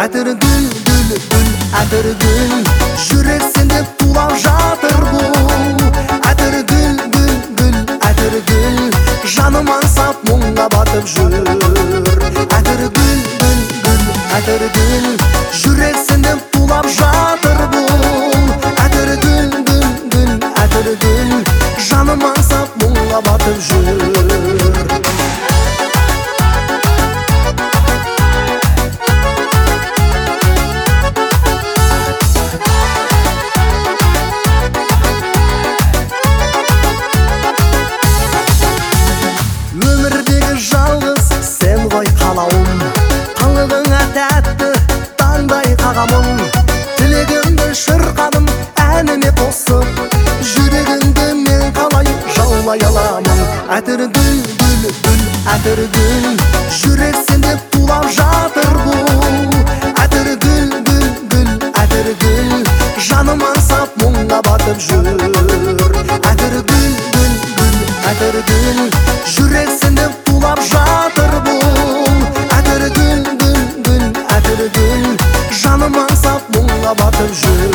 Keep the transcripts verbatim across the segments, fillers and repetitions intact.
Әтір гүл, гүл, гүл, әтір гүл, жүрексінде тулап жатыр бұл. Әтір гүл, гүл, гүл, әтір гүл, жаным аңсап мұңға батып жүр. Әтір гүл, гүл, гүл, әтір гүл, жүрексінде тулап жатыр бұл. Әтір гүл, гүл, гүл, әтір гүл, жаным аңсап мұңға батып жүр. Өмірдегі жалғыз сен ғой қалауым, қылығыңа тәтті таңдай қағамын. Тілегімді шырқадым әніме қосып, жүрегімді мен қалай жаулай аламын. Әтір гүл, гүл, гүл, әтір гүл, жүрексінде тулап жатыр бұл. Әтір гүл, гүл, гүл, әтір гүл, жаным аңсап мұңға батып жүр. Әтір гүл, гүл, гүл, әтір гүл, жүрексінде тулап жатыр бұл. Әтір гүл, гүл, гүл, әтір гүл, жаным аңсап мұңға батып жүр.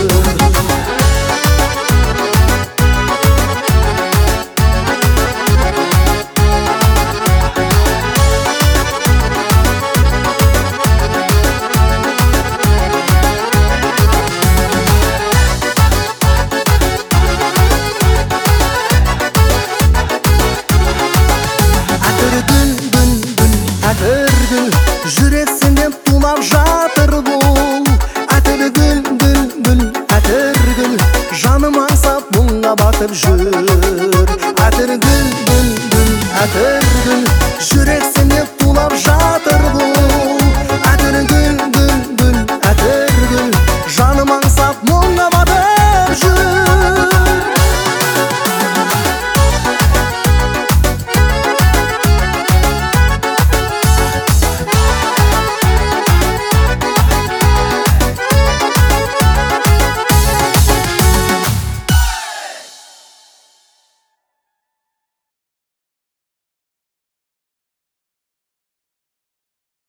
Әтір гүл, жүрексінде тулап жатыр бұл. Әтір гүл, гүл, гүл, әтір гүл, жаным аңсап мұңға батып жүр.